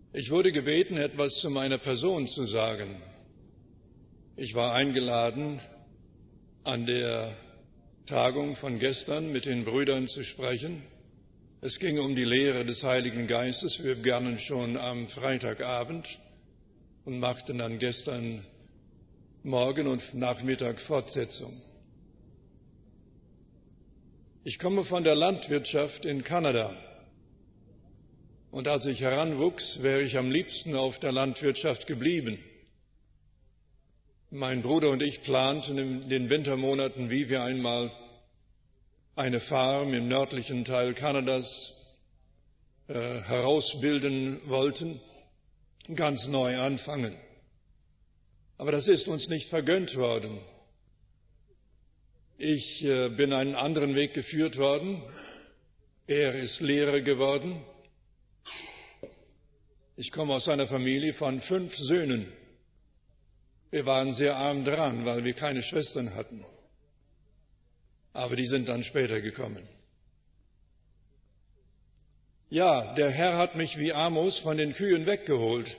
Ich wurde gebeten, etwas zu meiner Person zu sagen. Ich war eingeladen, an der Tagung von gestern mit den Brüdern zu sprechen. Es ging um die Lehre des Heiligen Geistes. Wir begannen schon am Freitagabend und machten dann gestern Morgen und Nachmittag Fortsetzung. Ich komme von der Landwirtschaft in Kanada. Und als ich heranwuchs, wäre ich am liebsten auf der Landwirtschaft geblieben. Mein Bruder und ich planten in den Wintermonaten, wie wir einmal eine Farm im nördlichen Teil Kanadas herausbilden wollten, ganz neu anfangen. Aber das ist uns nicht vergönnt worden. Ich bin einen anderen Weg geführt worden. Er ist Lehrer geworden. Ich komme aus einer Familie von 5 Söhnen. Wir waren sehr arm dran, weil wir keine Schwestern hatten. Aber die sind dann später gekommen. Ja, der Herr hat mich wie Amos von den Kühen weggeholt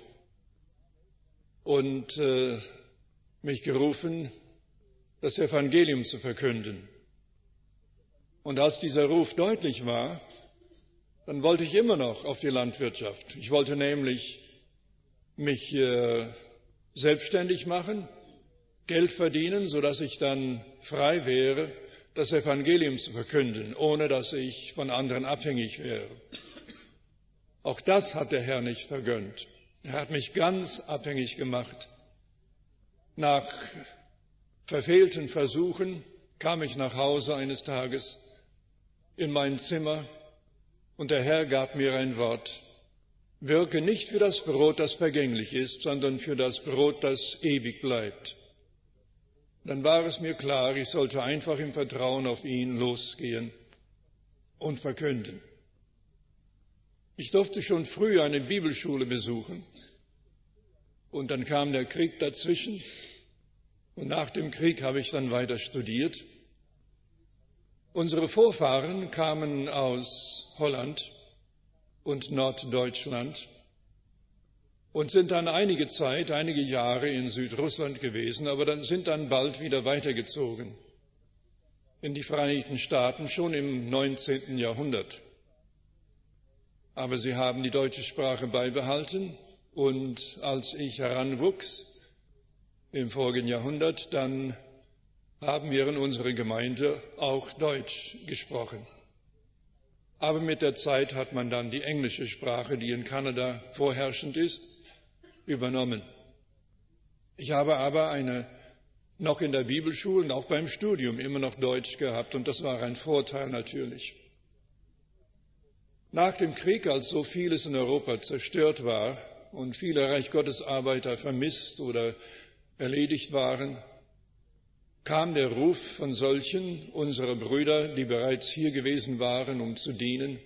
und mich gerufen, das Evangelium zu verkünden. Und als dieser Ruf deutlich war, dann wollte ich immer noch auf die Landwirtschaft. Ich wollte nämlich mich selbstständig machen, Geld verdienen, sodass ich dann frei wäre, das Evangelium zu verkünden, ohne dass ich von anderen abhängig wäre. Auch das hat der Herr nicht vergönnt. Er hat mich ganz abhängig gemacht. Nach verfehlten Versuchen kam ich nach Hause eines Tages in mein Zimmer und der Herr gab mir ein Wort. Wirke nicht für das Brot, das vergänglich ist, sondern für das Brot, das ewig bleibt. Dann war es mir klar, ich sollte einfach im Vertrauen auf ihn losgehen und verkünden. Ich durfte schon früh eine Bibelschule besuchen und dann kam der Krieg dazwischen und nach dem Krieg habe ich dann weiter studiert. Unsere Vorfahren kamen aus Holland und Norddeutschland und sind dann einige Jahre in Südrussland gewesen, aber sind dann bald wieder weitergezogen in die Vereinigten Staaten, schon im 19. Jahrhundert. Aber sie haben die deutsche Sprache beibehalten und als ich heranwuchs im vorigen Jahrhundert, dann haben wir in unserer Gemeinde auch Deutsch gesprochen. Aber mit der Zeit hat man dann die englische Sprache, die in Kanada vorherrschend ist, übernommen. Ich habe aber noch in der Bibelschule und auch beim Studium immer noch Deutsch gehabt und das war ein Vorteil natürlich. Nach dem Krieg, als so vieles in Europa zerstört war und viele Reich Gottes Arbeiter vermisst oder erledigt waren, kam der Ruf von solchen unserer Brüder, die bereits hier gewesen waren, um zu dienen.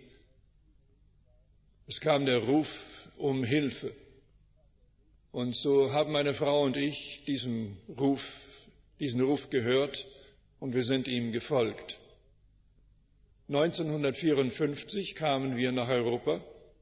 Es kam der Ruf um Hilfe. Und so haben meine Frau und ich diesen Ruf gehört und wir sind ihm gefolgt. 1954 kamen wir nach Europa.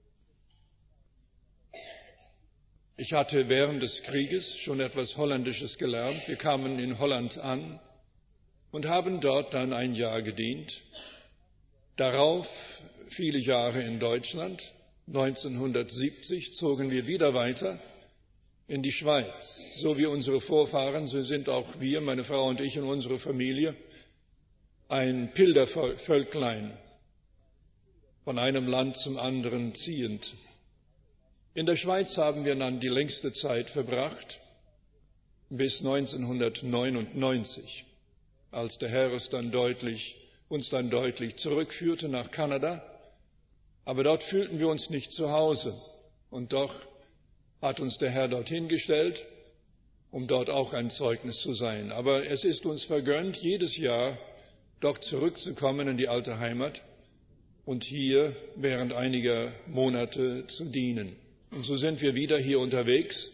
Ich hatte während des Krieges schon etwas Holländisches gelernt. Wir kamen in Holland an und haben dort dann ein Jahr gedient. Darauf viele Jahre in Deutschland. 1970 zogen wir wieder weiter in die Schweiz. So wie unsere Vorfahren, so sind auch wir, meine Frau und ich und unsere Familie, ein Pilgervölklein, von einem Land zum anderen ziehend. In der Schweiz haben wir dann die längste Zeit verbracht, bis 1999, als der Herr uns dann deutlich zurückführte nach Kanada. Aber dort fühlten wir uns nicht zu Hause. Und doch hat uns der Herr dorthin gestellt, um dort auch ein Zeugnis zu sein. Aber es ist uns vergönnt, jedes Jahr doch zurückzukommen in die alte Heimat und hier während einiger Monate zu dienen. Und so sind wir wieder hier unterwegs.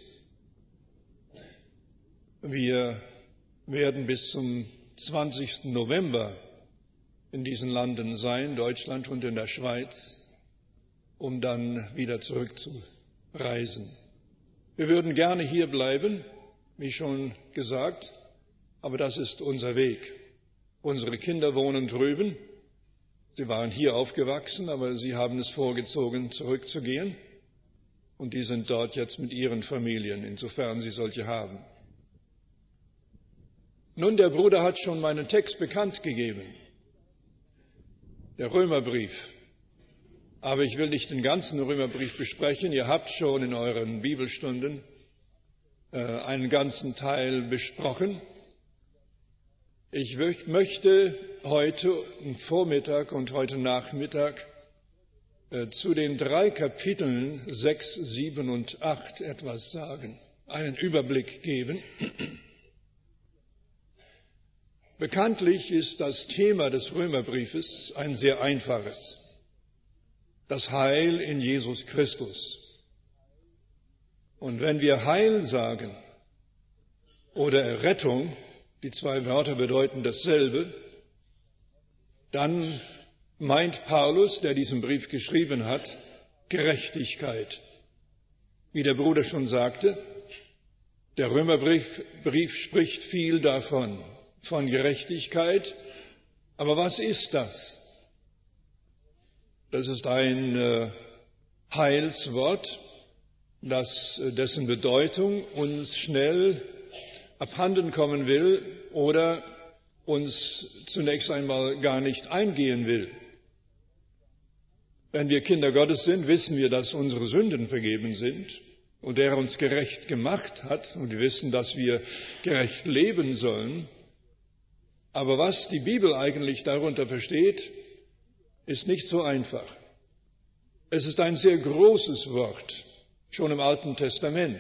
Wir werden bis zum 20. November in diesen Landen sein, Deutschland und in der Schweiz, um dann wieder zurückzureisen reisen. Wir würden gerne hier bleiben, wie schon gesagt, aber das ist unser Weg. Unsere Kinder wohnen drüben. Sie waren hier aufgewachsen, aber sie haben es vorgezogen, zurückzugehen. Und die sind dort jetzt mit ihren Familien, insofern sie solche haben. Nun, der Bruder hat schon meinen Text bekannt gegeben, der Römerbrief. Aber ich will nicht den ganzen Römerbrief besprechen. Ihr habt schon in euren Bibelstunden einen ganzen Teil besprochen. Ich möchte heute Vormittag und heute Nachmittag zu den 3 Kapiteln 6, 7 und 8 etwas sagen, einen Überblick geben. Bekanntlich ist das Thema des Römerbriefes ein sehr einfaches. Das Heil in Jesus Christus. Und wenn wir Heil sagen oder Errettung, die 2 Wörter bedeuten dasselbe, dann meint Paulus, der diesen Brief geschrieben hat, Gerechtigkeit. Wie der Bruder schon sagte, der Römerbrief spricht viel davon, von Gerechtigkeit. Aber was ist das? Das ist ein Heilswort, dessen Bedeutung uns schnell abhanden kommen will oder uns zunächst einmal gar nicht eingehen will. Wenn wir Kinder Gottes sind, wissen wir, dass unsere Sünden vergeben sind und der uns gerecht gemacht hat. Und wir wissen, dass wir gerecht leben sollen. Aber was die Bibel eigentlich darunter versteht, ist nicht so einfach. Es ist ein sehr großes Wort, schon im Alten Testament.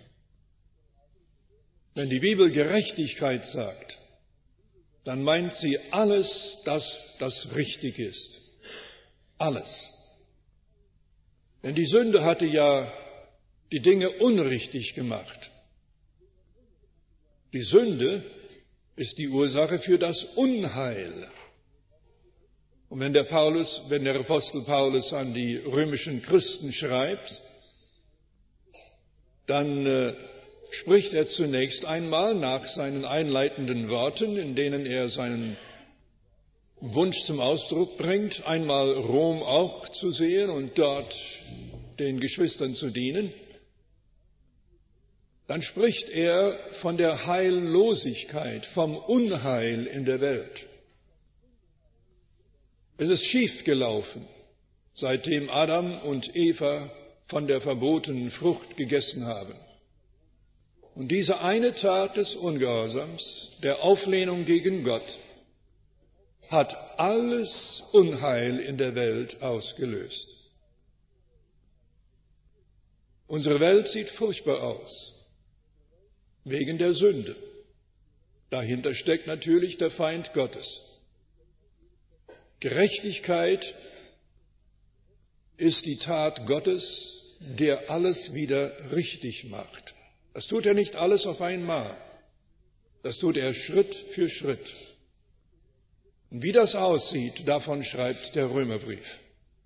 Wenn die Bibel Gerechtigkeit sagt, dann meint sie alles, das richtig ist. Alles. Denn die Sünde hatte ja die Dinge unrichtig gemacht. Die Sünde ist die Ursache für das Unheil. Und wenn der Apostel Paulus an die römischen Christen schreibt, dann spricht er zunächst einmal nach seinen einleitenden Worten, in denen er seinen Wunsch zum Ausdruck bringt, einmal Rom auch zu sehen und dort den Geschwistern zu dienen. Dann spricht er von der Heillosigkeit, vom Unheil in der Welt. Es ist schiefgelaufen, seitdem Adam und Eva von der verbotenen Frucht gegessen haben. Und diese eine Tat des Ungehorsams, der Auflehnung gegen Gott, hat alles Unheil in der Welt ausgelöst. Unsere Welt sieht furchtbar aus, wegen der Sünde. Dahinter steckt natürlich der Feind Gottes. Gerechtigkeit ist die Tat Gottes, der alles wieder richtig macht. Das tut er nicht alles auf einmal. Das tut er Schritt für Schritt. Und wie das aussieht, davon schreibt der Römerbrief.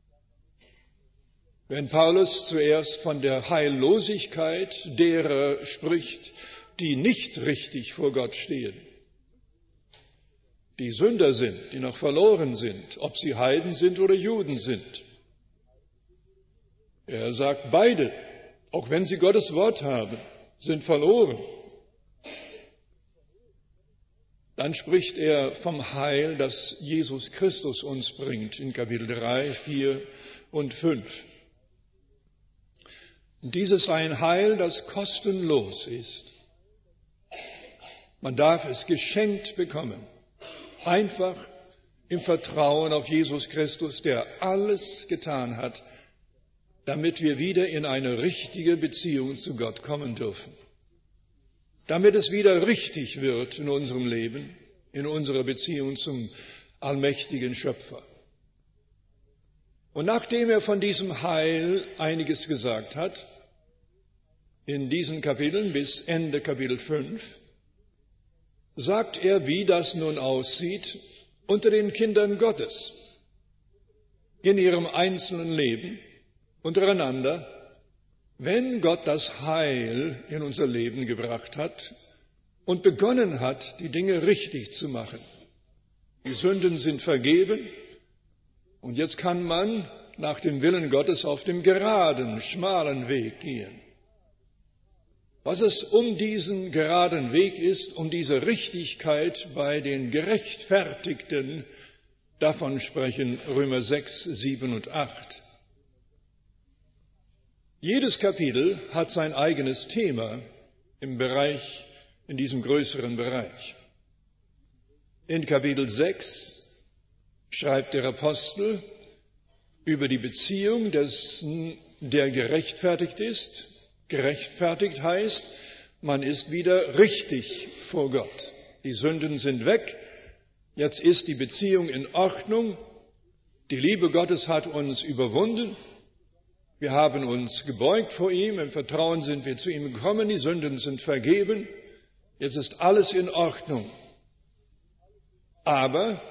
Wenn Paulus zuerst von der Heillosigkeit derer spricht, die nicht richtig vor Gott stehen, die Sünder sind, die noch verloren sind, ob sie Heiden sind oder Juden sind. Er sagt, beide, auch wenn sie Gottes Wort haben, sind verloren. Dann spricht er vom Heil, das Jesus Christus uns bringt, in Kapitel 3, 4 und 5. Und dieses ist ein Heil, das kostenlos ist. Man darf es geschenkt bekommen, einfach im Vertrauen auf Jesus Christus, der alles getan hat, damit wir wieder in eine richtige Beziehung zu Gott kommen dürfen. Damit es wieder richtig wird in unserem Leben, in unserer Beziehung zum allmächtigen Schöpfer. Und nachdem er von diesem Heil einiges gesagt hat, in diesen Kapiteln bis Ende Kapitel 5, sagt er, wie das nun aussieht unter den Kindern Gottes, in ihrem einzelnen Leben, untereinander Wenn Gott das Heil in unser Leben gebracht hat und begonnen hat, die Dinge richtig zu machen, die Sünden sind vergeben und jetzt kann man nach dem Willen Gottes auf dem geraden, schmalen Weg gehen. Was es um diesen geraden Weg ist, um diese Richtigkeit bei den Gerechtfertigten, davon sprechen Römer 6, 7 und 8. Jedes Kapitel hat sein eigenes Thema in diesem größeren Bereich. In Kapitel 6 schreibt der Apostel über die Beziehung dessen, der gerechtfertigt ist. Gerechtfertigt heißt, man ist wieder richtig vor Gott. Die Sünden sind weg, jetzt ist die Beziehung in Ordnung, die Liebe Gottes hat uns überwunden, wir haben uns gebeugt vor ihm, im Vertrauen sind wir zu ihm gekommen, die Sünden sind vergeben, jetzt ist alles in Ordnung. Aber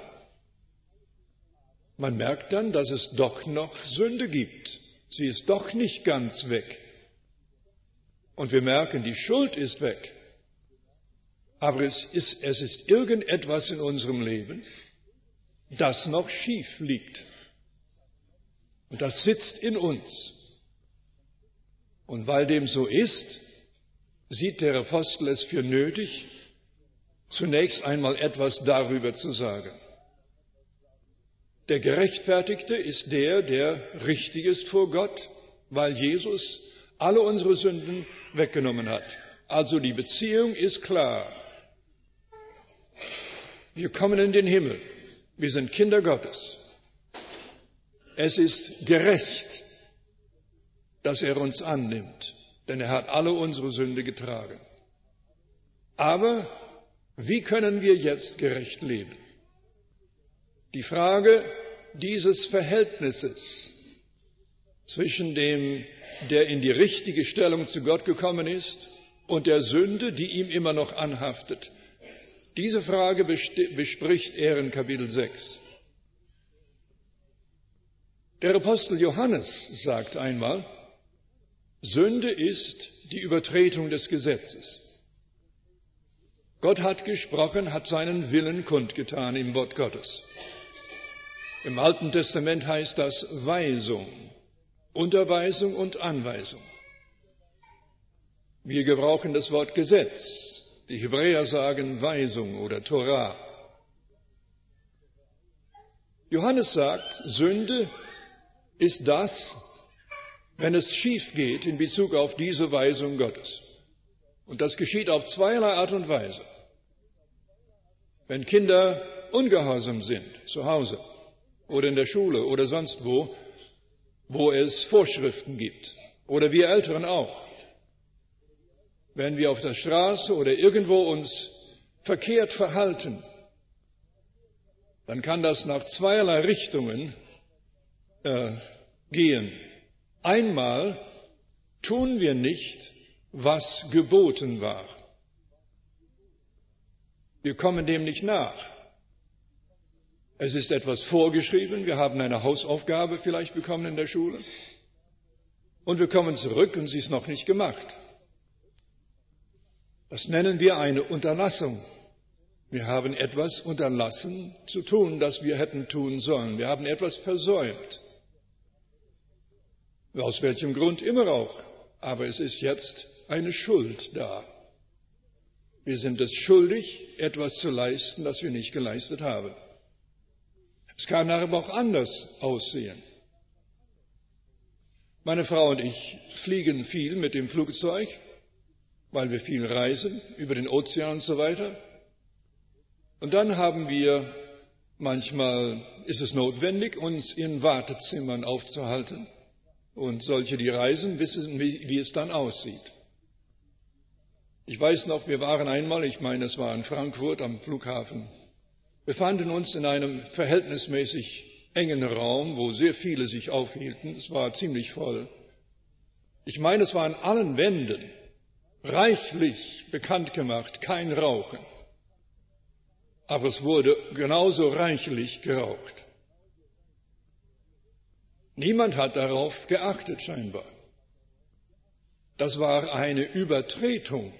man merkt dann, dass es doch noch Sünde gibt. Sie ist doch nicht ganz weg. Und wir merken, die Schuld ist weg. Aber es ist irgendetwas in unserem Leben, das noch schief liegt. Und das sitzt in uns. Und weil dem so ist, sieht der Apostel es für nötig, zunächst einmal etwas darüber zu sagen. Der Gerechtfertigte ist der richtig ist vor Gott, weil Jesus alle unsere Sünden weggenommen hat. Also die Beziehung ist klar. Wir kommen in den Himmel. Wir sind Kinder Gottes. Es ist gerecht, dass er uns annimmt, denn er hat alle unsere Sünde getragen. Aber wie können wir jetzt gerecht leben? Die Frage dieses Verhältnisses zwischen dem, der in die richtige Stellung zu Gott gekommen ist, und der Sünde, die ihm immer noch anhaftet. Diese Frage bespricht er in Kapitel 6. Der Apostel Johannes sagt einmal, Sünde ist die Übertretung des Gesetzes. Gott hat gesprochen, hat seinen Willen kundgetan im Wort Gottes. Im Alten Testament heißt das Weisung, Unterweisung und Anweisung. Wir gebrauchen das Wort Gesetz. Die Hebräer sagen Weisung oder Torah. Johannes sagt, Sünde ist das, wenn es schief geht in Bezug auf diese Weisung Gottes. Und das geschieht auf zweierlei Art und Weise. Wenn Kinder ungehorsam sind, zu Hause oder in der Schule oder sonst wo es Vorschriften gibt, oder wir Älteren auch. Wenn wir auf der Straße oder irgendwo uns verkehrt verhalten, dann kann das nach zweierlei Richtungen gehen. Einmal tun wir nicht, was geboten war. Wir kommen dem nicht nach. Es ist etwas vorgeschrieben, wir haben eine Hausaufgabe vielleicht bekommen in der Schule und wir kommen zurück und sie ist noch nicht gemacht. Das nennen wir eine Unterlassung. Wir haben etwas unterlassen zu tun, das wir hätten tun sollen. Wir haben etwas versäumt. Aus welchem Grund immer auch. Aber es ist jetzt eine Schuld da. Wir sind es schuldig, etwas zu leisten, das wir nicht geleistet haben. Es kann aber auch anders aussehen. Meine Frau und ich fliegen viel mit dem Flugzeug, weil wir viel reisen, über den Ozean und so weiter. Und dann manchmal ist es notwendig, uns in Wartezimmern aufzuhalten. Und solche, die reisen, wissen, wie es dann aussieht. Ich weiß noch, wir waren einmal, es war in Frankfurt am Flughafen, befanden uns in einem verhältnismäßig engen Raum, wo sehr viele sich aufhielten. Es war ziemlich voll. Es war an allen Wänden reichlich bekannt gemacht, kein Rauchen. Aber es wurde genauso reichlich geraucht. Niemand hat darauf geachtet, scheinbar. Das war eine Übertretung.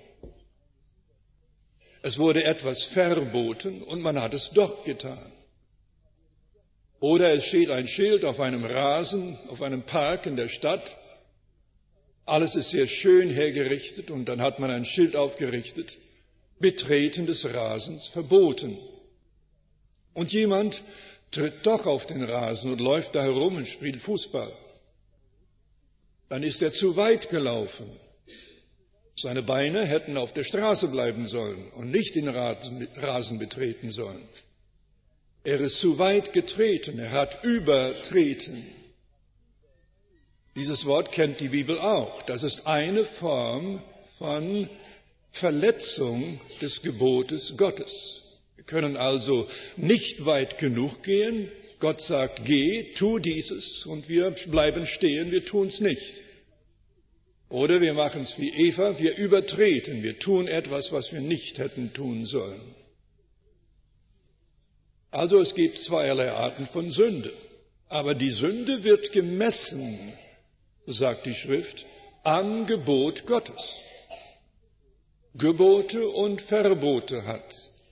Es wurde etwas verboten und man hat es doch getan. Oder es steht ein Schild auf einem Rasen, auf einem Park in der Stadt. Alles ist sehr schön hergerichtet und dann hat man ein Schild aufgerichtet. Betreten des Rasens verboten. Und jemand tritt doch auf den Rasen und läuft da herum und spielt Fußball. Dann ist er zu weit gelaufen. Seine Beine hätten auf der Straße bleiben sollen und nicht den Rasen betreten sollen. Er ist zu weit getreten, er hat übertreten. Dieses Wort kennt die Bibel auch. Das ist eine Form von Verletzung des Gebotes Gottes. Wir können also nicht weit genug gehen. Gott sagt, geh, tu dieses, und wir bleiben stehen, wir tun es nicht. Oder wir machen es wie Eva, wir übertreten, wir tun etwas, was wir nicht hätten tun sollen. Also es gibt zweierlei Arten von Sünde. Aber die Sünde wird gemessen, sagt die Schrift, am Gebot Gottes. Gebote und Verbote hat.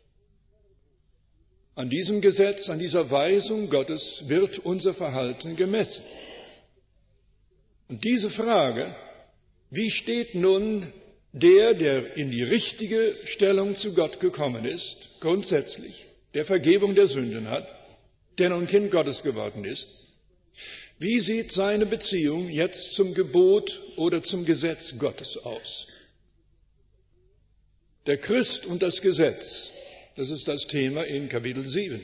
An diesem Gesetz, an dieser Weisung Gottes wird unser Verhalten gemessen. Und diese Frage, wie steht nun der in die richtige Stellung zu Gott gekommen ist, grundsätzlich, der Vergebung der Sünden hat, der nun Kind Gottes geworden ist, wie sieht seine Beziehung jetzt zum Gebot oder zum Gesetz Gottes aus? Der Christ und das Gesetz, das ist das Thema in Kapitel 7.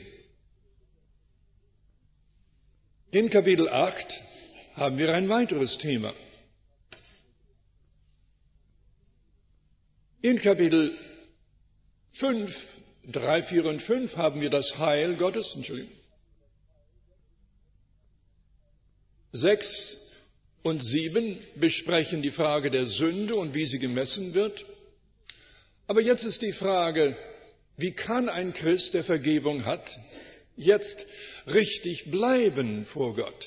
In Kapitel 8 haben wir ein weiteres Thema. In Kapitel 5, 3, 4 und 5 haben wir das Heil Gottes, 6 und 7 besprechen die Frage der Sünde und wie sie gemessen wird. Aber jetzt ist die Frage, wie kann ein Christ, der Vergebung hat, jetzt richtig bleiben vor Gott?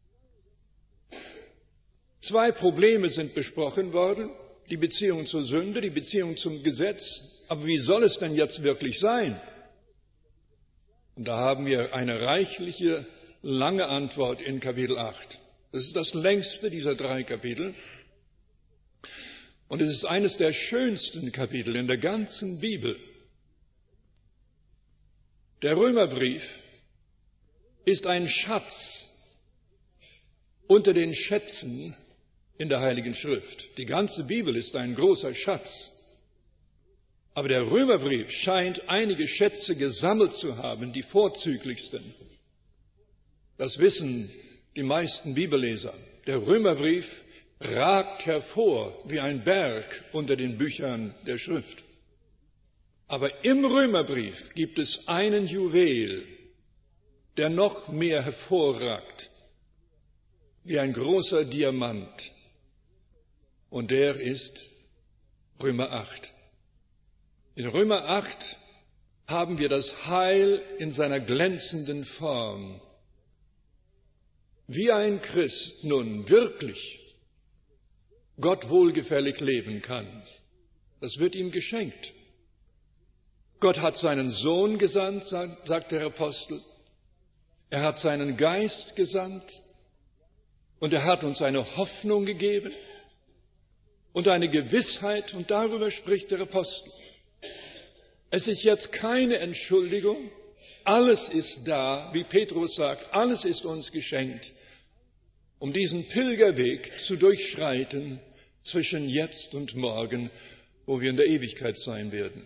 2 Probleme sind besprochen worden, die Beziehung zur Sünde, die Beziehung zum Gesetz. Aber wie soll es denn jetzt wirklich sein? Und da haben wir eine reichliche, lange Antwort in Kapitel 8. Das ist das längste dieser 3 Kapitel. Und es ist eines der schönsten Kapitel in der ganzen Bibel. Der Römerbrief ist ein Schatz unter den Schätzen in der Heiligen Schrift. Die ganze Bibel ist ein großer Schatz. Aber der Römerbrief scheint einige Schätze gesammelt zu haben, die vorzüglichsten. Das wissen die meisten Bibelleser. Der Römerbrief ragt hervor wie ein Berg unter den Büchern der Schrift. Aber im Römerbrief gibt es einen Juwel, der noch mehr hervorragt, wie ein großer Diamant. Und der ist Römer 8. In Römer 8 haben wir das Heil in seiner glänzenden Form. Wie ein Christ nun wirklich Gott wohlgefällig leben kann, das wird ihm geschenkt. Gott hat seinen Sohn gesandt, sagt der Apostel. Er hat seinen Geist gesandt und er hat uns eine Hoffnung gegeben und eine Gewissheit, und darüber spricht der Apostel. Es ist jetzt keine Entschuldigung, alles ist da, wie Petrus sagt, alles ist uns geschenkt, um diesen Pilgerweg zu durchschreiten zwischen jetzt und morgen, wo wir in der Ewigkeit sein werden.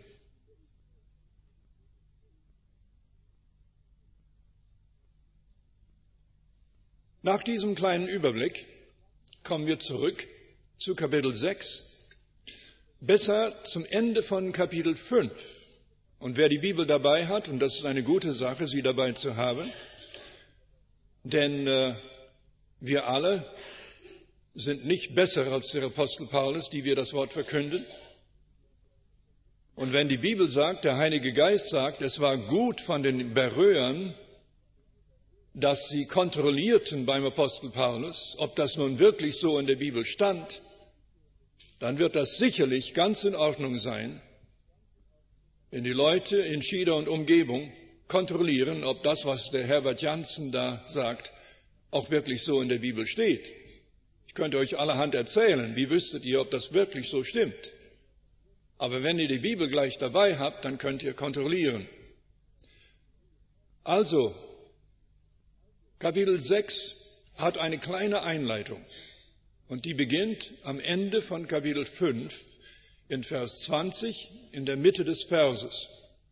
Nach diesem kleinen Überblick kommen wir zurück zu Kapitel 6, besser zum Ende von Kapitel 5. Und wer die Bibel dabei hat, und das ist eine gute Sache, sie dabei zu haben, denn wir alle sind nicht besser als der Apostel Paulus, die wir das Wort verkünden. Und wenn die Bibel sagt, der Heilige Geist sagt, es war gut von den Beröern, dass sie kontrollierten beim Apostel Paulus, ob das nun wirklich so in der Bibel stand, dann wird das sicherlich ganz in Ordnung sein, wenn die Leute in Schieder und Umgebung kontrollieren, ob das, was der Herbert Janssen da sagt, auch wirklich so in der Bibel steht. Ich könnte euch allerhand erzählen, wie wüsstet ihr, ob das wirklich so stimmt. Aber wenn ihr die Bibel gleich dabei habt, dann könnt ihr kontrollieren. Also, Kapitel 6 hat eine kleine Einleitung und die beginnt am Ende von Kapitel 5 in Vers 20 in der Mitte des Verses.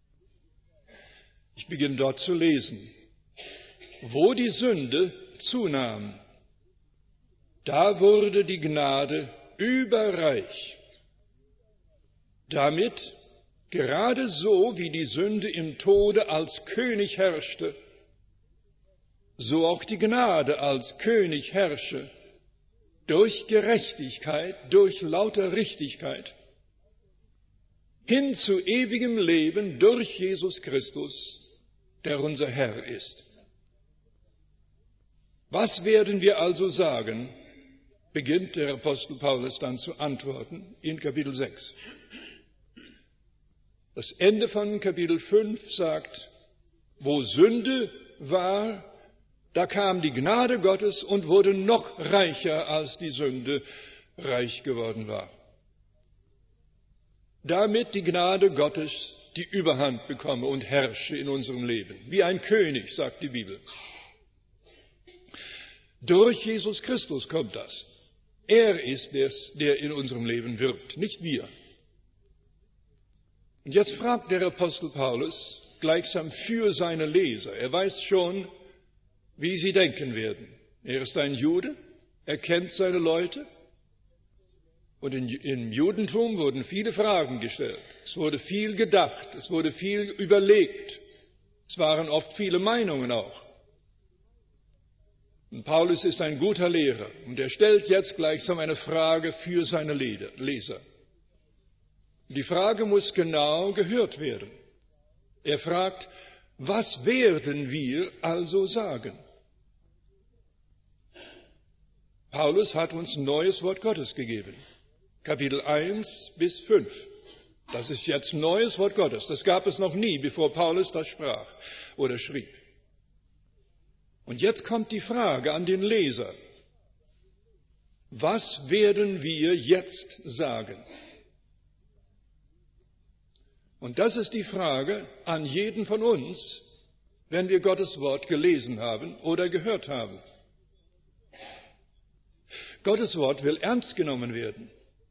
Ich beginne dort zu lesen. Wo die Sünde zunahm, da wurde die Gnade überreich, damit gerade so wie die Sünde im Tode als König herrschte, so auch die Gnade als König herrsche, durch Gerechtigkeit, durch lauter Richtigkeit, hin zu ewigem Leben durch Jesus Christus, der unser Herr ist. Was werden wir also sagen, beginnt der Apostel Paulus dann zu antworten in Kapitel 6. Das Ende von Kapitel 5 sagt, wo Sünde war, da kam die Gnade Gottes und wurde noch reicher, als die Sünde reich geworden war. Damit die Gnade Gottes die Überhand bekomme und herrsche in unserem Leben. Wie ein König, sagt die Bibel. Durch Jesus Christus kommt das. Er ist es, der in unserem Leben wirkt, nicht wir. Und jetzt fragt der Apostel Paulus gleichsam für seine Leser. Er weiß schon, wie sie denken werden. Er ist ein Jude, er kennt seine Leute. Und im Judentum wurden viele Fragen gestellt. Es wurde viel gedacht, es wurde viel überlegt. Es waren oft viele Meinungen auch. Und Paulus ist ein guter Lehrer und er stellt jetzt gleichsam eine Frage für seine Leser. Die Frage muss genau gehört werden. Er fragt, was werden wir also sagen? Paulus hat uns ein neues Wort Gottes gegeben. Kapitel 1 bis 5. Das ist jetzt ein neues Wort Gottes. Das gab es noch nie, bevor Paulus das sprach oder schrieb. Und jetzt kommt die Frage an den Leser. Was werden wir jetzt sagen? Und das ist die Frage an jeden von uns, wenn wir Gottes Wort gelesen haben oder gehört haben. Gottes Wort will ernst genommen werden.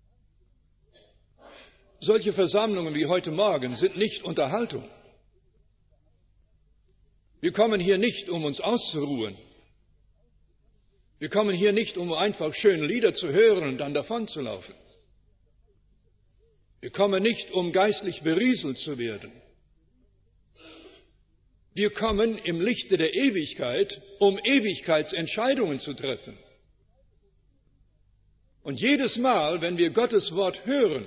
Solche Versammlungen wie heute Morgen sind nicht Unterhaltung. Wir kommen hier nicht, um uns auszuruhen. Wir kommen hier nicht, um einfach schöne Lieder zu hören und dann davon zu laufen. Wir kommen nicht, um geistlich berieselt zu werden. Wir kommen im Lichte der Ewigkeit, um Ewigkeitsentscheidungen zu treffen. Und jedes Mal, wenn wir Gottes Wort hören,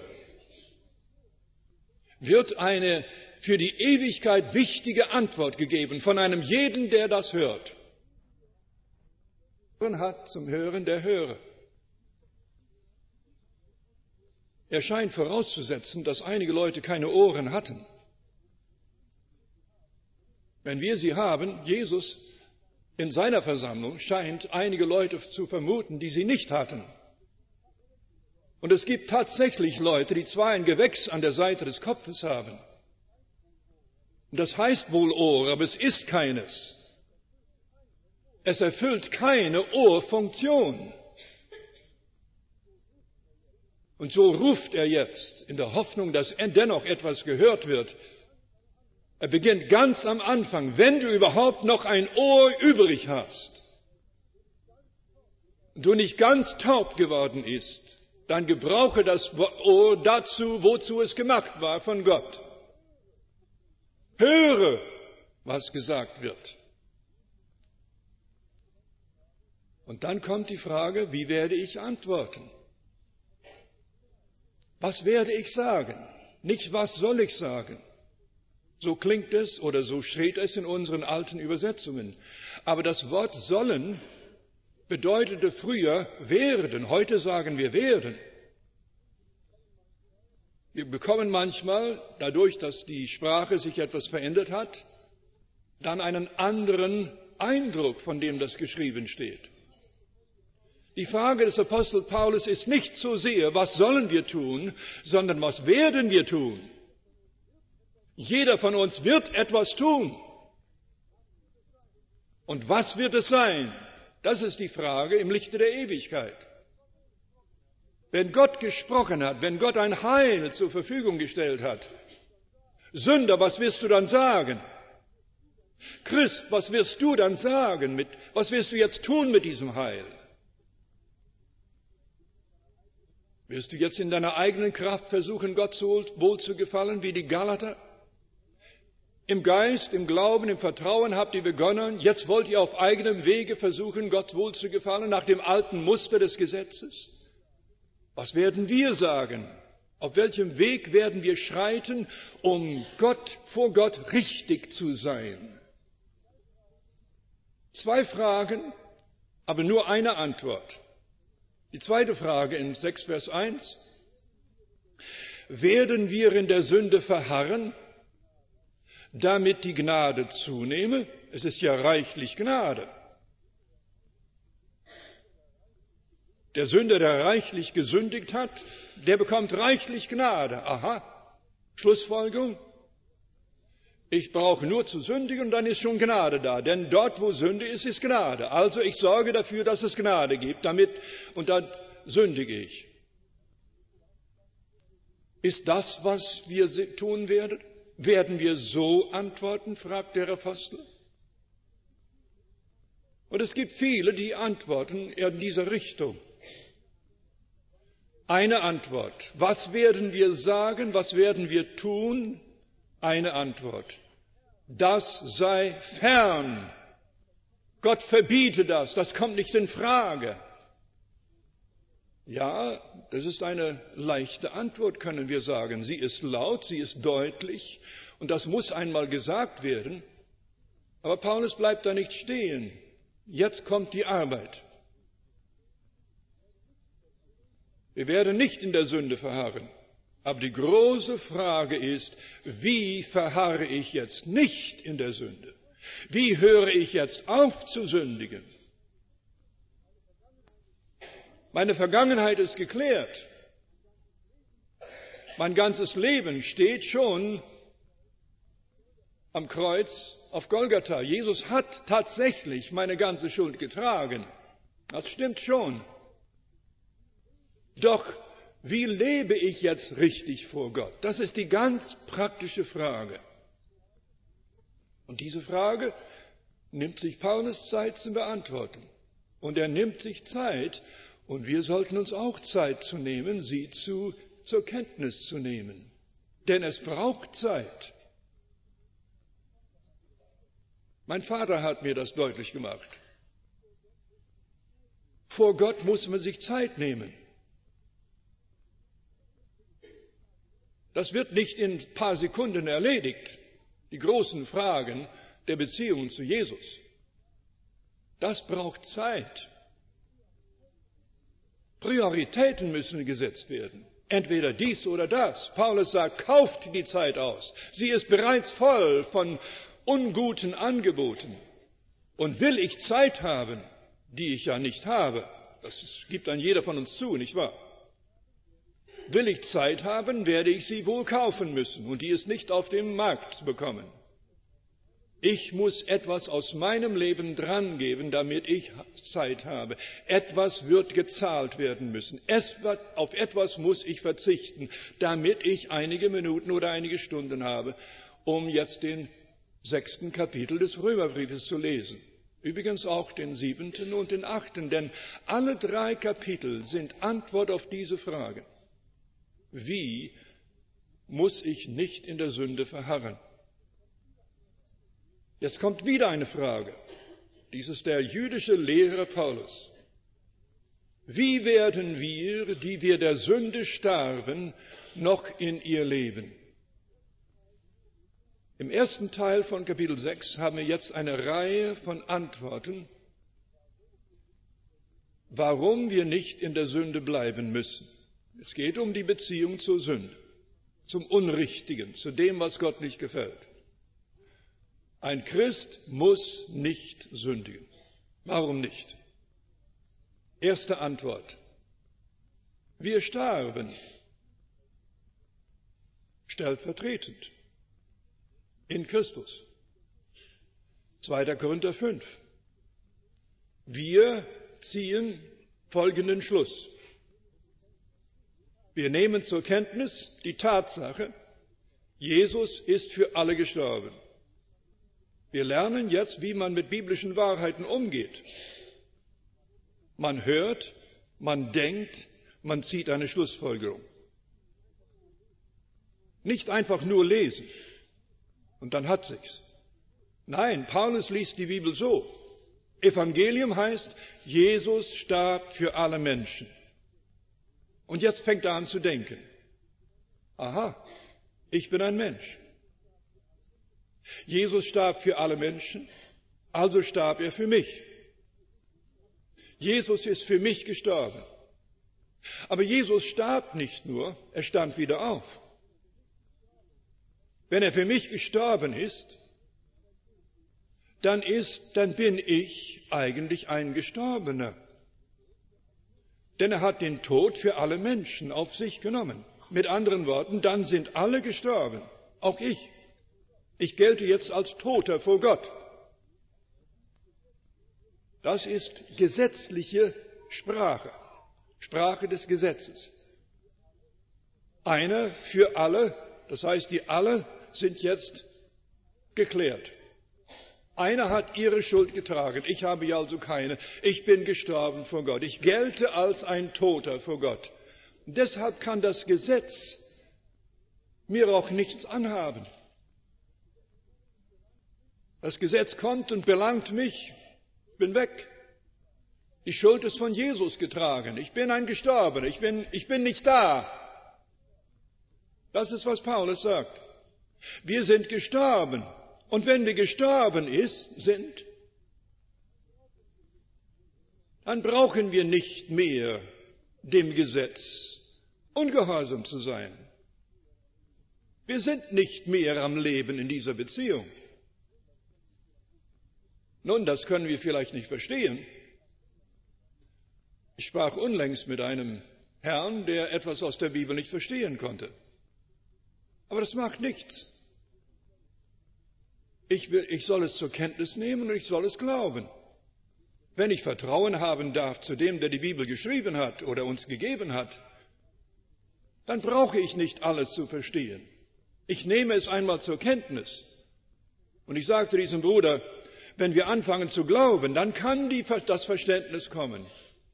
wird eine für die Ewigkeit wichtige Antwort gegeben von einem jeden, der das hört. Und hat zum Hören der Hörer. Er scheint vorauszusetzen, dass einige Leute keine Ohren hatten. Wenn wir sie haben, Jesus in seiner Versammlung scheint einige Leute zu vermuten, die sie nicht hatten. Und es gibt tatsächlich Leute, die zwar ein Gewächs an der Seite des Kopfes haben. Und das heißt wohl Ohr, aber es ist keines. Es erfüllt keine Ohrfunktion. Und so ruft er jetzt in der Hoffnung, dass dennoch etwas gehört wird. Er beginnt ganz am Anfang, wenn du überhaupt noch ein Ohr übrig hast und du nicht ganz taub geworden ist, dann gebrauche das Ohr dazu, wozu es gemacht war von Gott. Höre, was gesagt wird. Und dann kommt die Frage, wie werde ich antworten? Was werde ich sagen? Nicht, was soll ich sagen? So klingt es oder so steht es in unseren alten Übersetzungen. Aber das Wort sollen bedeutete früher werden. Heute sagen wir werden. Wir bekommen manchmal, dadurch, dass die Sprache sich etwas verändert hat, dann einen anderen Eindruck, von dem das geschrieben steht. Die Frage des Apostel Paulus ist nicht so sehr, was sollen wir tun, sondern was werden wir tun? Jeder von uns wird etwas tun. Und was wird es sein? Das ist die Frage im Lichte der Ewigkeit. Wenn Gott gesprochen hat, wenn Gott ein Heil zur Verfügung gestellt hat, Sünder, was wirst du dann sagen? Christ, was wirst du dann sagen? Was wirst du jetzt tun mit diesem Heil? Wirst du jetzt in deiner eigenen Kraft versuchen, Gott wohl zu gefallen, wie die Galater? Im Geist, im Glauben, im Vertrauen habt ihr begonnen. Jetzt wollt ihr auf eigenem Wege versuchen, Gott wohl zu gefallen, nach dem alten Muster des Gesetzes. Was werden wir sagen? Auf welchem Weg werden wir schreiten, um vor Gott richtig zu sein? 2 Fragen, aber nur eine Antwort. Die zweite Frage in 6 Vers 1. Werden wir in der Sünde verharren, damit die Gnade zunehme? Es ist ja reichlich Gnade. Der Sünder, der reichlich gesündigt hat, der bekommt reichlich Gnade. Aha, Schlussfolgerung. Ich brauche nur zu sündigen und dann ist schon Gnade da. Denn dort, wo Sünde ist, ist Gnade. Also ich sorge dafür, dass es Gnade gibt, und dann sündige ich. Ist das, was wir tun werden? Werden wir so antworten, fragt der Apostel. Und es gibt viele, die antworten in dieser Richtung. Eine Antwort. Was werden wir sagen? Was werden wir tun? Eine Antwort. Das sei fern. Gott verbiete das. Das kommt nicht in Frage. Ja, das ist eine leichte Antwort, können wir sagen. Sie ist laut, sie ist deutlich und das muss einmal gesagt werden. Aber Paulus bleibt da nicht stehen. Jetzt kommt die Arbeit. Wir werden nicht in der Sünde verharren. Aber die große Frage ist, wie verharre ich jetzt nicht in der Sünde? Wie höre ich jetzt auf zu sündigen? Meine Vergangenheit ist geklärt. Mein ganzes Leben steht schon am Kreuz auf Golgatha. Jesus hat tatsächlich meine ganze Schuld getragen. Das stimmt schon. Doch wie lebe ich jetzt richtig vor Gott? Das ist die ganz praktische Frage. Und diese Frage nimmt sich Paulus Zeit zu beantworten. Und er nimmt sich Zeit, und wir sollten uns auch Zeit zu nehmen, sie zur Kenntnis zu nehmen. Denn es braucht Zeit. Mein Vater hat mir das deutlich gemacht. Vor Gott muss man sich Zeit nehmen. Das wird nicht in ein paar Sekunden erledigt, die großen Fragen der Beziehung zu Jesus. Das braucht Zeit. Prioritäten müssen gesetzt werden. Entweder dies oder das. Paulus sagt, kauft die Zeit aus. Sie ist bereits voll von unguten Angeboten. Und will ich Zeit haben, die ich ja nicht habe, das gibt dann jeder von uns zu, nicht wahr? Will ich Zeit haben, werde ich sie wohl kaufen müssen. Und die ist nicht auf dem Markt zu bekommen. Ich muss etwas aus meinem Leben drangeben, damit ich Zeit habe. Etwas wird gezahlt werden müssen. Auf etwas muss ich verzichten, damit ich einige Minuten oder einige Stunden habe, um jetzt den 6. Kapitel des Römerbriefes zu lesen. Übrigens auch den 7. und den 8. Denn alle 3 Kapitel sind Antwort auf diese Frage. Wie muss ich nicht in der Sünde verharren? Jetzt kommt wieder eine Frage. Dies ist der jüdische Lehrer Paulus. Wie werden wir, die wir der Sünde starben, noch in ihr leben? Im ersten Teil von Kapitel 6 haben wir jetzt eine Reihe von Antworten, warum wir nicht in der Sünde bleiben müssen. Es geht um die Beziehung zur Sünde. zum Unrichtigen, zu dem, was Gott nicht gefällt. Ein Christ muss nicht sündigen. Warum nicht? Erste Antwort. Wir starben stellvertretend in Christus. 2. Korinther 5. Wir ziehen folgenden Schluss. Wir nehmen zur Kenntnis die Tatsache, Jesus ist für alle gestorben. Wir lernen jetzt, wie man mit biblischen Wahrheiten umgeht. Man hört, man denkt, man zieht eine Schlussfolgerung. Nicht einfach nur lesen und dann hat sich's. Nein, Paulus liest die Bibel so. Evangelium heißt, Jesus starb für alle Menschen. Und jetzt fängt er an zu denken. Aha, ich bin ein Mensch. Jesus starb für alle Menschen, also starb er für mich. Jesus ist für mich gestorben. Aber Jesus starb nicht nur, er stand wieder auf. Wenn er für mich gestorben ist, dann bin ich eigentlich ein Gestorbener. Denn er hat den Tod für alle Menschen auf sich genommen. Mit anderen Worten, dann sind alle gestorben, auch ich. Ich gelte jetzt als Toter vor Gott. Das ist gesetzliche Sprache, Sprache des Gesetzes. Einer für alle, das heißt, die alle sind jetzt geklärt. Einer hat ihre Schuld getragen, ich habe ja also keine. Ich bin gestorben vor Gott. Ich gelte als ein Toter vor Gott. Und deshalb kann das Gesetz mir auch nichts anhaben. Das Gesetz kommt und belangt mich, bin weg. Die Schuld ist von Jesus getragen. Ich bin ein Gestorbener, ich bin nicht da. Das ist, was Paulus sagt. Wir sind gestorben. Und wenn wir gestorben sind, dann brauchen wir nicht mehr dem Gesetz ungehorsam zu sein. Wir sind nicht mehr am Leben in dieser Beziehung. Nun, das können wir vielleicht nicht verstehen. Ich sprach unlängst mit einem Herrn, der etwas aus der Bibel nicht verstehen konnte. Aber das macht nichts. Ich soll es zur Kenntnis nehmen und ich soll es glauben. Wenn ich Vertrauen haben darf zu dem, der die Bibel geschrieben hat oder uns gegeben hat, dann brauche ich nicht alles zu verstehen. Ich nehme es einmal zur Kenntnis. Und ich sagte diesem Bruder, wenn wir anfangen zu glauben, dann kann das Verständnis kommen.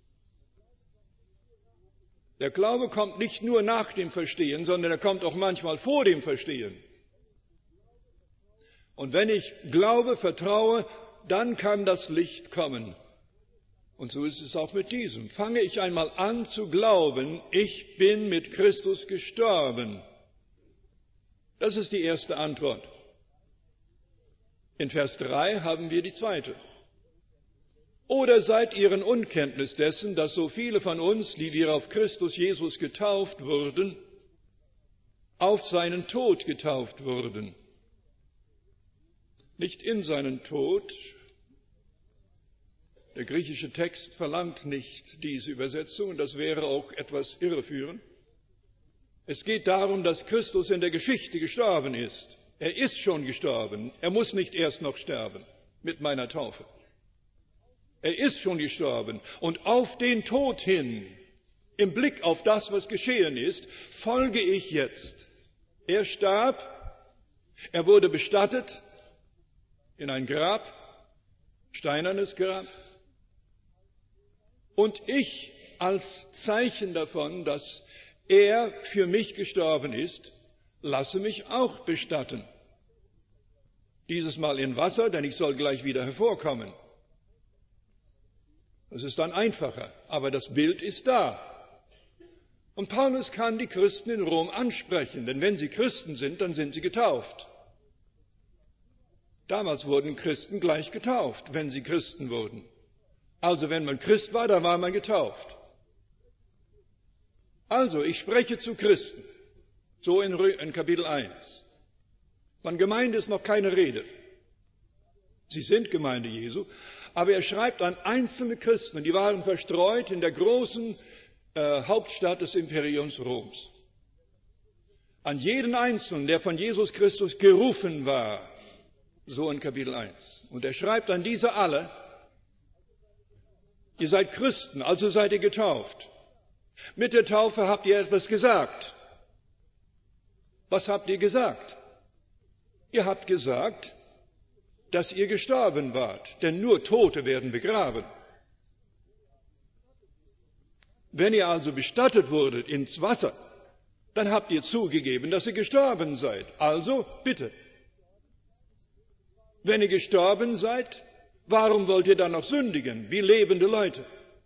Der Glaube kommt nicht nur nach dem Verstehen, sondern er kommt auch manchmal vor dem Verstehen. Und wenn ich glaube, vertraue, dann kann das Licht kommen. Und so ist es auch mit diesem. Fange ich einmal an zu glauben, ich bin mit Christus gestorben. Das ist die erste Antwort. In Vers 3 haben wir die zweite. Oder seid ihr in Unkenntnis dessen, dass so viele von uns, die wir auf Christus Jesus getauft wurden, auf seinen Tod getauft wurden? Nicht in seinen Tod. Der griechische Text verlangt nicht diese Übersetzung, und das wäre auch etwas irreführend. Es geht darum, dass Christus in der Geschichte gestorben ist. Er ist schon gestorben. Er muss nicht erst noch sterben mit meiner Taufe. Er ist schon gestorben. Und auf den Tod hin, im Blick auf das, was geschehen ist, folge ich jetzt. Er starb, er wurde bestattet in ein Grab, steinernes Grab. Und ich als Zeichen davon, dass er für mich gestorben ist, lasse mich auch bestatten. Dieses Mal in Wasser, denn ich soll gleich wieder hervorkommen. Das ist dann einfacher, aber das Bild ist da. Und Paulus kann die Christen in Rom ansprechen, denn wenn sie Christen sind, dann sind sie getauft. Damals wurden Christen gleich getauft, wenn sie Christen wurden. Also wenn man Christ war, dann war man getauft. Also ich spreche zu Christen. So in Kapitel 1. Von Gemeinde ist noch keine Rede. Sie sind Gemeinde Jesu, aber er schreibt an einzelne Christen, die waren verstreut in der großen Hauptstadt des Imperiums Roms. An jeden Einzelnen, der von Jesus Christus gerufen war, so in Kapitel 1. Und er schreibt an diese alle, ihr seid Christen, also seid ihr getauft. Mit der Taufe habt ihr etwas gesagt. Was habt ihr gesagt? Ihr habt gesagt, dass ihr gestorben wart, denn nur Tote werden begraben. Wenn ihr also bestattet wurdet ins Wasser, dann habt ihr zugegeben, dass ihr gestorben seid. Also bitte. Wenn ihr gestorben seid, warum wollt ihr dann noch sündigen, wie lebende Leute?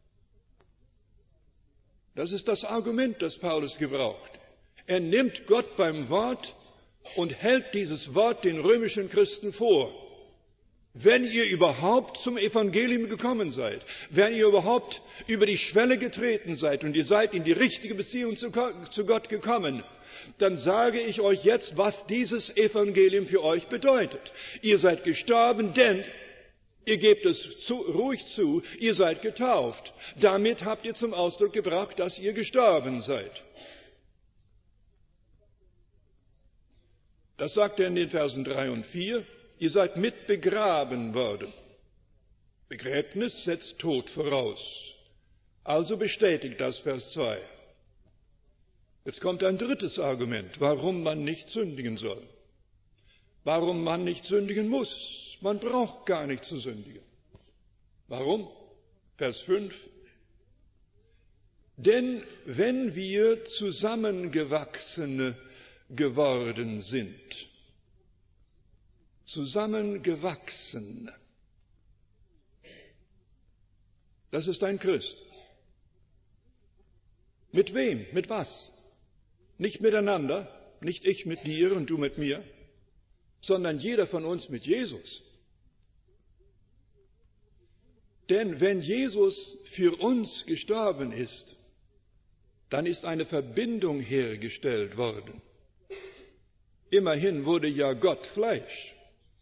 Das ist das Argument, das Paulus gebraucht. Er nimmt Gott beim Wort und hält dieses Wort den römischen Christen vor. Wenn ihr überhaupt zum Evangelium gekommen seid, wenn ihr überhaupt über die Schwelle getreten seid und ihr seid in die richtige Beziehung zu Gott gekommen, dann sage ich euch jetzt, was dieses Evangelium für euch bedeutet. Ihr seid gestorben, denn ihr gebt es ruhig zu, ihr seid getauft. Damit habt ihr zum Ausdruck gebracht, dass ihr gestorben seid. Das sagt er in den Versen 3 und 4. Ihr seid mit begraben worden. Begräbnis setzt Tod voraus. Also bestätigt das Vers 2. Jetzt kommt ein drittes Argument, warum man nicht sündigen soll. Warum man nicht sündigen muss. Man braucht gar nicht zu sündigen. Warum? Vers 5. Denn wenn wir zusammengewachsene geworden sind, zusammengewachsen, das ist ein Christ. Mit wem? Mit was? Nicht miteinander, nicht ich mit dir und du mit mir, sondern jeder von uns mit Jesus. Denn wenn Jesus für uns gestorben ist, dann ist eine Verbindung hergestellt worden. Immerhin wurde ja Gott Fleisch.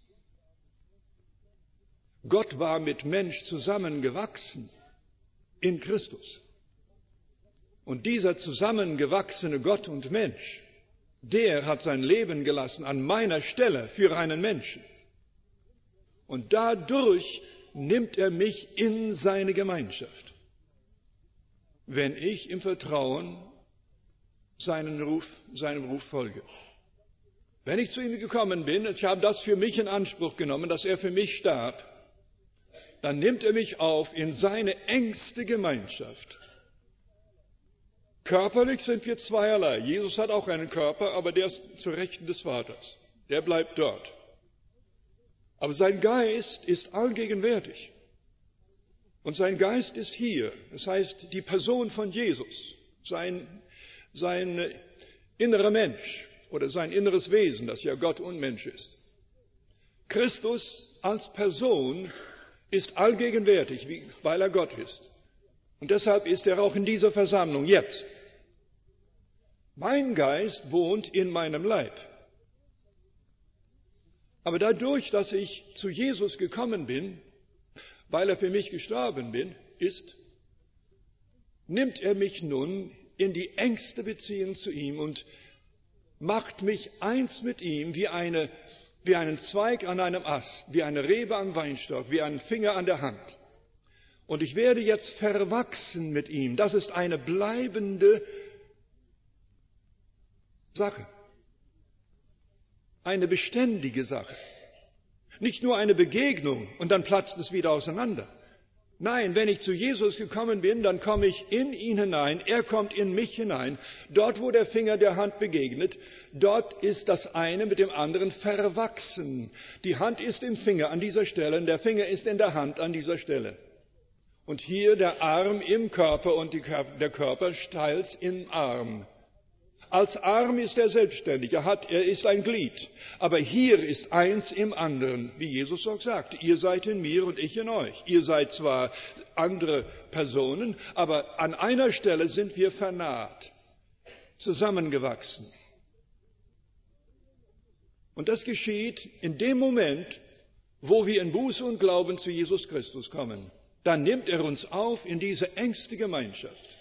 Gott war mit Mensch zusammengewachsen in Christus. Und dieser zusammengewachsene Gott und Mensch, der hat sein Leben gelassen an meiner Stelle für einen Menschen. Und dadurch nimmt er mich in seine Gemeinschaft, wenn ich im Vertrauen seinem Ruf folge. Wenn ich zu ihm gekommen bin, ich habe das für mich in Anspruch genommen, dass er für mich starb, dann nimmt er mich auf in seine engste Gemeinschaft. Körperlich sind wir zweierlei. Jesus hat auch einen Körper, aber der ist zur Rechten des Vaters. Der bleibt dort. Aber sein Geist ist allgegenwärtig. Und sein Geist ist hier. Das heißt, die Person von Jesus, sein innerer Mensch oder sein inneres Wesen, das ja Gott und Mensch ist. Christus als Person ist allgegenwärtig, weil er Gott ist. Und deshalb ist er auch in dieser Versammlung jetzt. Mein Geist wohnt in meinem Leib. Aber dadurch, dass ich zu Jesus gekommen bin, weil er für mich gestorben ist, nimmt er mich nun in die engste Beziehung zu ihm und macht mich eins mit ihm wie einen Zweig an einem Ast, wie eine Rebe am Weinstock, wie ein Finger an der Hand. Und ich werde jetzt verwachsen mit ihm. Das ist eine bleibende Sache. Eine beständige Sache. Nicht nur eine Begegnung und dann platzt es wieder auseinander. Nein, wenn ich zu Jesus gekommen bin, dann komme ich in ihn hinein, er kommt in mich hinein. Dort, wo der Finger der Hand begegnet, dort ist das eine mit dem anderen verwachsen. Die Hand ist im Finger an dieser Stelle und der Finger ist in der Hand an dieser Stelle. Und hier der Arm im Körper und der Körper teils im Arm. Als Arm ist er selbstständig, er ist ein Glied. Aber hier ist eins im anderen, wie Jesus auch sagt. Ihr seid in mir und ich in euch. Ihr seid zwar andere Personen, aber an einer Stelle sind wir vernarrt, zusammengewachsen. Und das geschieht in dem Moment, wo wir in Buße und Glauben zu Jesus Christus kommen. Dann nimmt er uns auf in diese engste Gemeinschaft.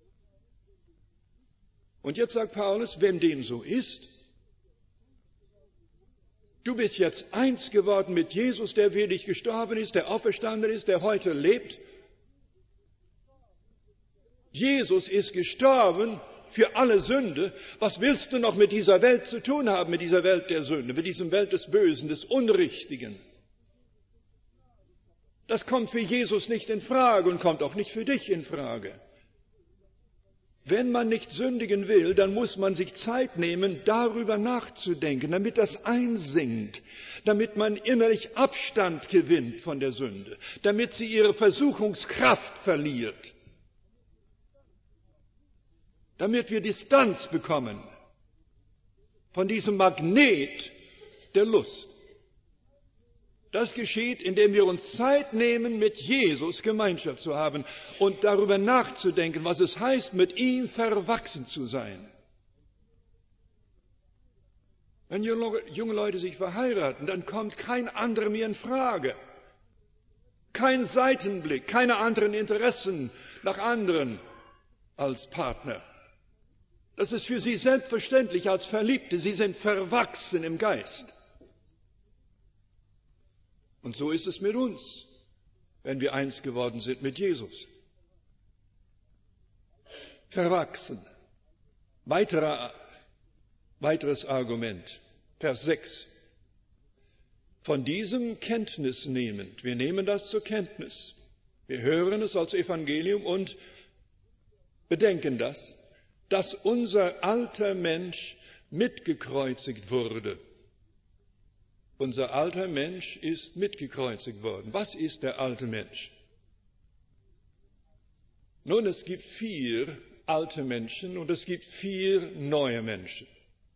Und jetzt sagt Paulus, wenn dem so ist, du bist jetzt eins geworden mit Jesus, der für dich gestorben ist, der auferstanden ist, der heute lebt. Jesus ist gestorben für alle Sünde. Was willst du noch mit dieser Welt zu tun haben, mit dieser Welt der Sünde, mit diesem Welt des Bösen, des Unrichtigen? Das kommt für Jesus nicht in Frage und kommt auch nicht für dich in Frage. Wenn man nicht sündigen will, dann muss man sich Zeit nehmen, darüber nachzudenken, damit das einsinkt, damit man innerlich Abstand gewinnt von der Sünde, damit sie ihre Versuchungskraft verliert, damit wir Distanz bekommen von diesem Magnet der Lust. Das geschieht, indem wir uns Zeit nehmen, mit Jesus Gemeinschaft zu haben und darüber nachzudenken, was es heißt, mit ihm verwachsen zu sein. Wenn junge Leute sich verheiraten, dann kommt kein anderer mehr in Frage. Kein Seitenblick, keine anderen Interessen nach anderen als Partner. Das ist für sie selbstverständlich als Verliebte. Sie sind verwachsen im Geist. Und so ist es mit uns, wenn wir eins geworden sind mit Jesus. Verwachsen. Weiteres Argument, Vers 6. Von diesem Kenntnis nehmend, wir nehmen das zur Kenntnis, wir hören es als Evangelium und bedenken das, dass unser alter Mensch mitgekreuzigt wurde. Unser alter Mensch ist mitgekreuzigt worden. Was ist der alte Mensch? Nun, es gibt 4 alte Menschen und es gibt 4 neue Menschen.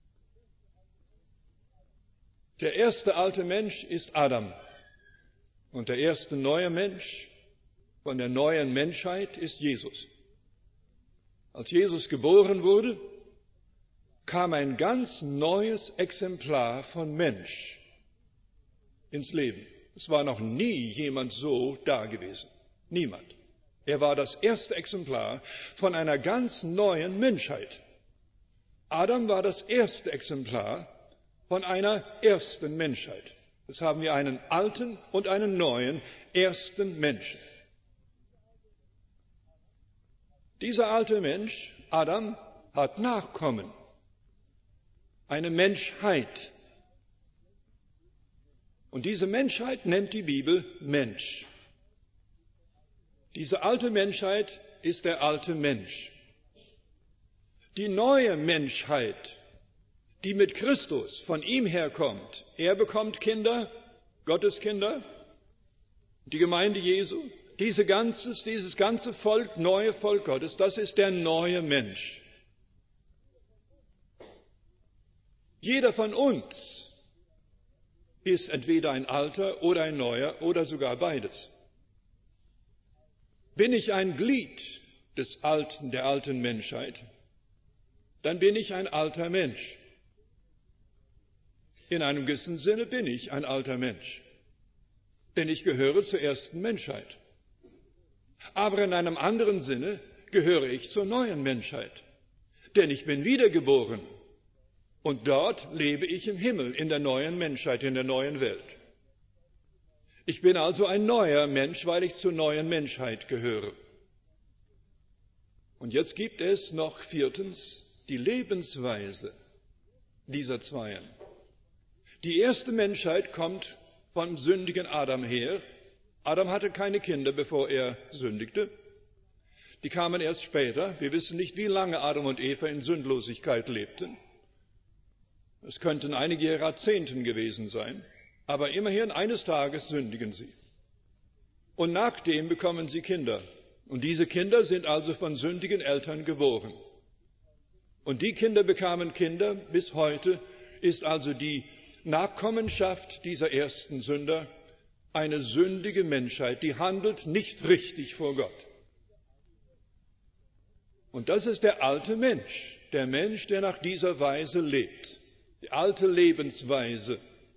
Der erste alte Mensch ist Adam. Und der erste neue Mensch von der neuen Menschheit ist Jesus. Als Jesus geboren wurde, kam ein ganz neues Exemplar von Mensch ins Leben. Es war noch nie jemand so da gewesen. Niemand. Er war das erste Exemplar von einer ganz neuen Menschheit. Adam war das erste Exemplar von einer ersten Menschheit. Jetzt haben wir einen alten und einen neuen ersten Menschen. Dieser alte Mensch, Adam, hat Nachkommen. Eine Menschheit. Und diese Menschheit nennt die Bibel Mensch. Diese alte Menschheit ist der alte Mensch. Die neue Menschheit, die mit Christus von ihm herkommt, er bekommt Kinder, Gottes Kinder, die Gemeinde Jesu, dieses ganze Volk, neue Volk Gottes, das ist der neue Mensch. Jeder von uns ist entweder ein alter oder ein neuer oder sogar beides. Bin ich ein Glied der alten Menschheit, dann bin ich ein alter Mensch. In einem gewissen Sinne bin ich ein alter Mensch, denn ich gehöre zur ersten Menschheit. Aber in einem anderen Sinne gehöre ich zur neuen Menschheit, denn ich bin wiedergeboren. Und dort lebe ich im Himmel, in der neuen Menschheit, in der neuen Welt. Ich bin also ein neuer Mensch, weil ich zur neuen Menschheit gehöre. Und jetzt gibt es noch 4. die Lebensweise dieser Zweien. Die erste Menschheit kommt vom sündigen Adam her. Adam hatte keine Kinder, bevor er sündigte. Die kamen erst später. Wir wissen nicht, wie lange Adam und Eva in Sündlosigkeit lebten. Es könnten einige Jahrzehnte gewesen sein, aber immerhin eines Tages sündigen sie. Und nachdem bekommen sie Kinder. Und diese Kinder sind also von sündigen Eltern geboren. Und die Kinder bekamen Kinder. Bis heute ist also die Nachkommenschaft dieser ersten Sünder eine sündige Menschheit, die handelt nicht richtig vor Gott. Und das ist der alte Mensch, der Mensch, der nach dieser Weise lebt. Die alte Lebensweise.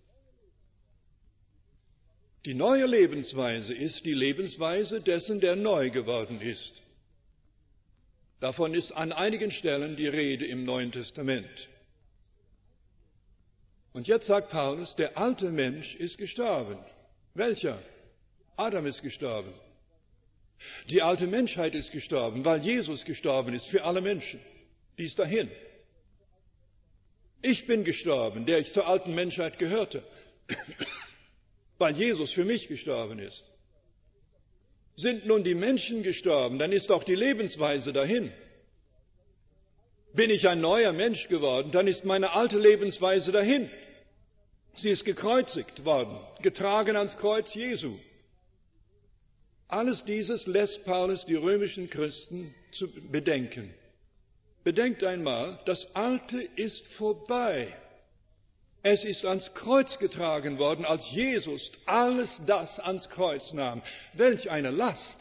Die neue Lebensweise ist die Lebensweise dessen, der neu geworden ist. Davon ist an einigen Stellen die Rede im Neuen Testament. Und jetzt sagt Paulus, der alte Mensch ist gestorben. Welcher? Adam ist gestorben. Die alte Menschheit ist gestorben, weil Jesus gestorben ist für alle Menschen. Die ist dahin. Ich bin gestorben, der ich zur alten Menschheit gehörte, weil Jesus für mich gestorben ist. Sind nun die Menschen gestorben, dann ist auch die Lebensweise dahin. Bin ich ein neuer Mensch geworden, dann ist meine alte Lebensweise dahin. Sie ist gekreuzigt worden, getragen ans Kreuz Jesu. Alles dieses lässt Paulus die römischen Christen zu bedenken. Bedenkt einmal, das Alte ist vorbei. Es ist ans Kreuz getragen worden, als Jesus alles das ans Kreuz nahm. Welch eine Last!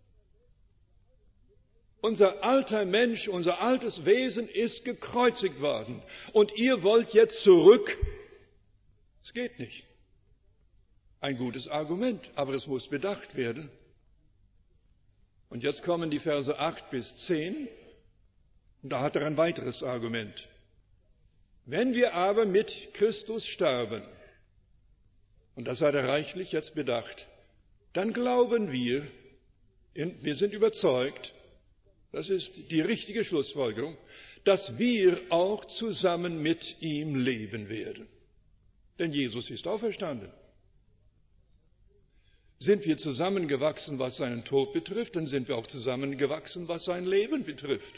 Unser alter Mensch, unser altes Wesen ist gekreuzigt worden. Und ihr wollt jetzt zurück? Es geht nicht. Ein gutes Argument, aber es muss bedacht werden. Und jetzt kommen die Verse 8 bis 10. Da hat er ein weiteres Argument. Wenn wir aber mit Christus sterben, und das hat er reichlich jetzt bedacht, dann glauben wir sind überzeugt, das ist die richtige Schlussfolgerung, dass wir auch zusammen mit ihm leben werden. Denn Jesus ist auferstanden. Sind wir zusammengewachsen, was seinen Tod betrifft, dann sind wir auch zusammengewachsen, was sein Leben betrifft.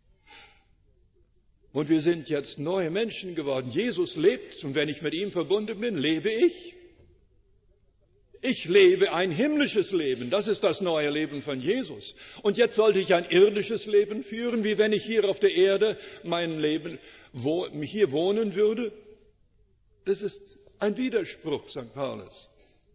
Und wir sind jetzt neue Menschen geworden. Jesus lebt und wenn ich mit ihm verbunden bin, lebe ich. Ich lebe ein himmlisches Leben. Das ist das neue Leben von Jesus. Und jetzt sollte ich ein irdisches Leben führen, wie wenn ich hier auf der Erde mein Leben hier wohnen würde. Das ist ein Widerspruch, sagt Paulus.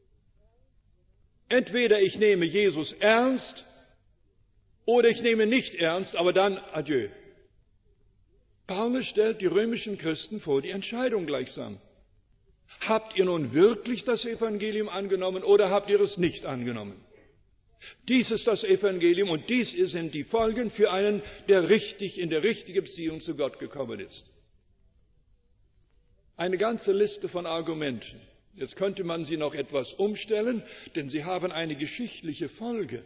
Entweder ich nehme Jesus ernst oder ich nehme nicht ernst, aber dann adieu. Paulus stellt die römischen Christen vor die Entscheidung gleichsam. Habt ihr nun wirklich das Evangelium angenommen oder habt ihr es nicht angenommen? Dies ist das Evangelium und dies sind die Folgen für einen, der in der richtigen Beziehung zu Gott gekommen ist. Eine ganze Liste von Argumenten. Jetzt könnte man sie noch etwas umstellen, denn sie haben eine geschichtliche Folge.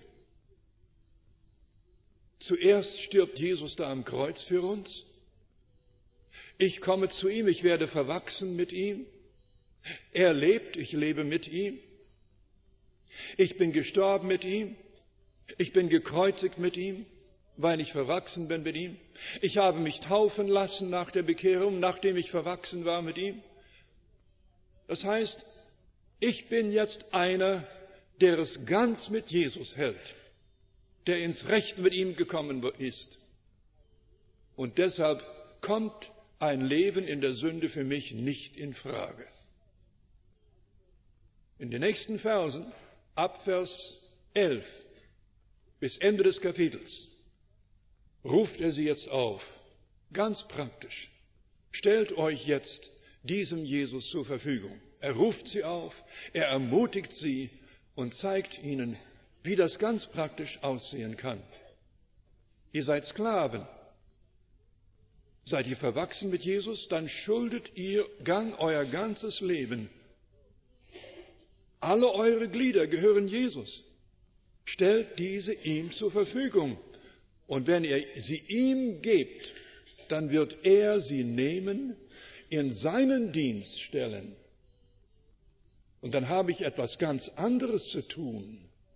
Zuerst stirbt Jesus da am Kreuz für uns. Ich komme zu ihm, ich werde verwachsen mit ihm. Er lebt, ich lebe mit ihm. Ich bin gestorben mit ihm. Ich bin gekreuzigt mit ihm, weil ich verwachsen bin mit ihm. Ich habe mich taufen lassen nach der Bekehrung, nachdem ich verwachsen war mit ihm. Das heißt, ich bin jetzt einer, der es ganz mit Jesus hält, der ins Recht mit ihm gekommen ist. Und deshalb kommt ein Leben in der Sünde für mich nicht in Frage. In den nächsten Versen, ab Vers 11 bis Ende des Kapitels, ruft er sie jetzt auf, ganz praktisch. Stellt euch jetzt diesem Jesus zur Verfügung. Er ruft sie auf, er ermutigt sie und zeigt ihnen, wie das ganz praktisch aussehen kann. Ihr seid Sklaven. Seid ihr verwachsen mit Jesus, dann schuldet ihr euer ganzes Leben. Alle eure Glieder gehören Jesus. Stellt diese ihm zur Verfügung. Und wenn ihr sie ihm gebt, dann wird er sie nehmen, in seinen Dienst stellen. Und dann habe ich etwas ganz anderes zu tun.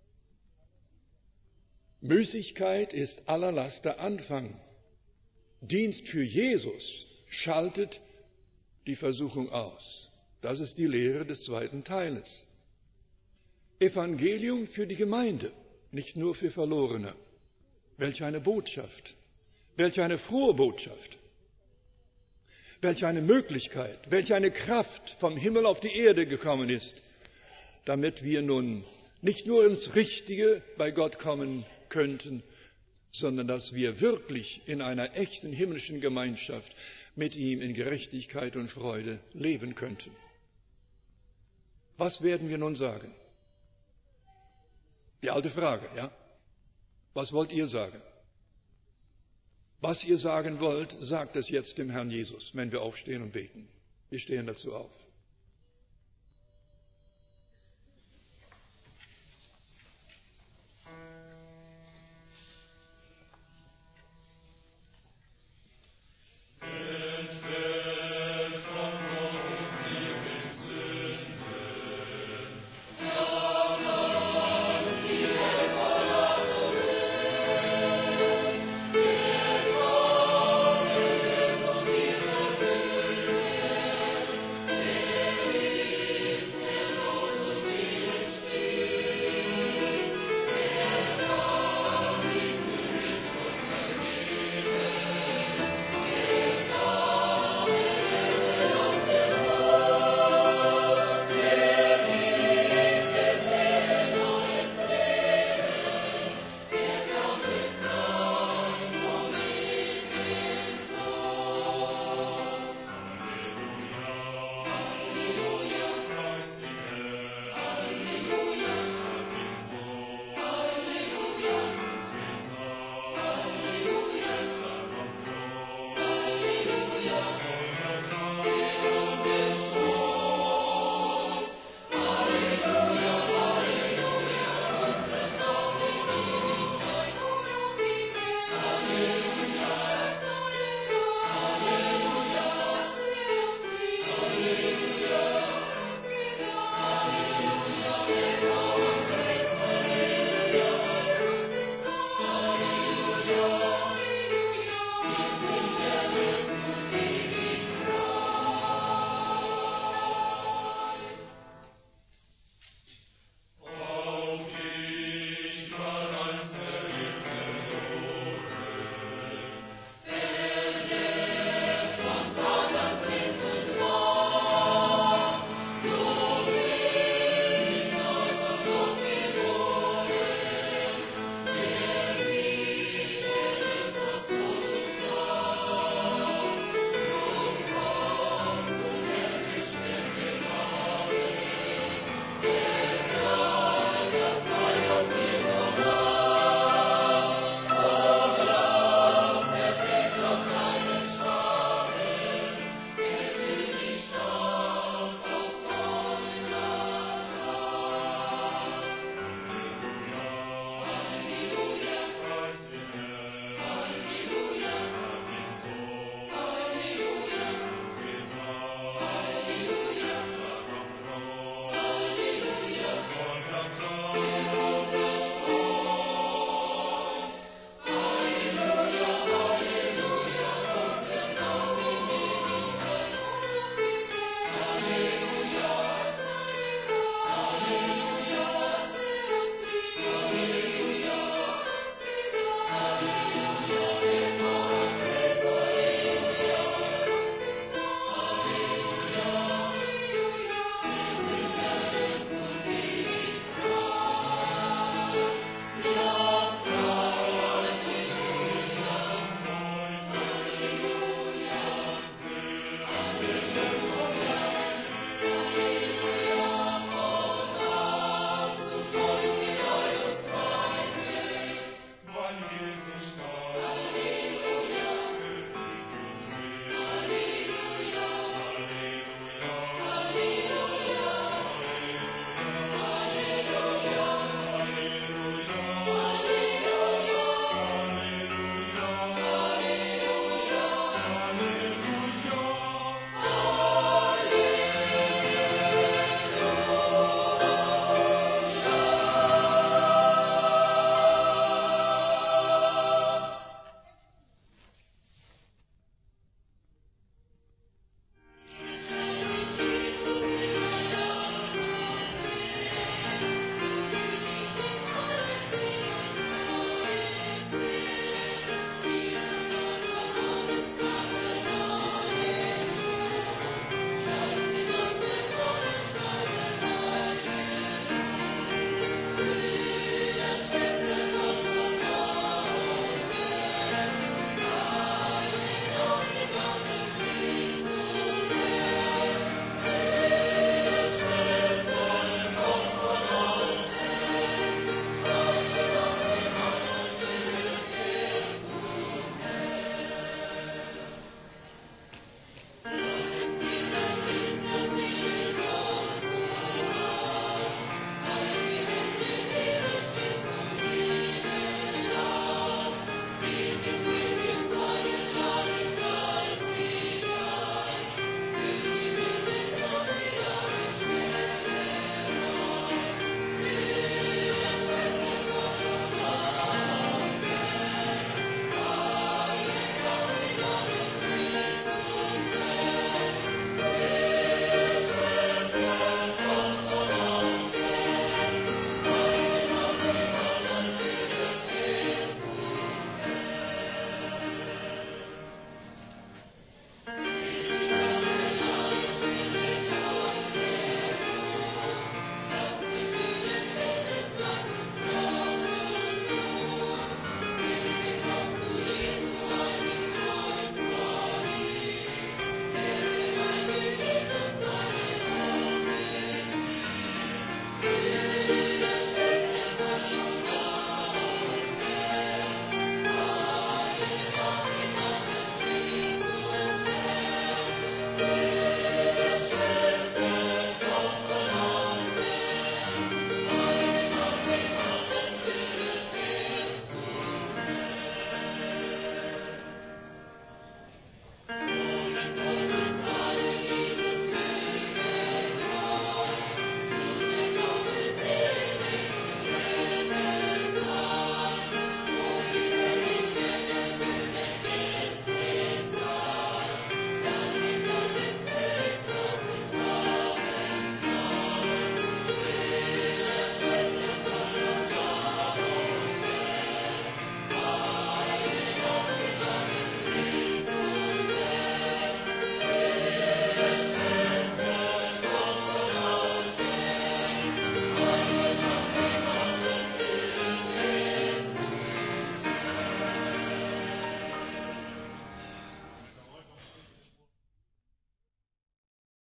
Müßigkeit ist aller Laster Anfang. Dienst für Jesus schaltet die Versuchung aus. Das ist die Lehre des zweiten Teiles. Evangelium für die Gemeinde, nicht nur für Verlorene. Welch eine Botschaft, welch eine frohe Botschaft, welch eine Möglichkeit, welch eine Kraft vom Himmel auf die Erde gekommen ist, damit wir nun nicht nur ins Richtige bei Gott kommen könnten, sondern dass wir wirklich in einer echten himmlischen Gemeinschaft mit ihm in Gerechtigkeit und Freude leben könnten. Was werden wir nun sagen? Die alte Frage, ja? Was wollt ihr sagen? Was ihr sagen wollt, sagt es jetzt dem Herrn Jesus, wenn wir aufstehen und beten. Wir stehen dazu auf.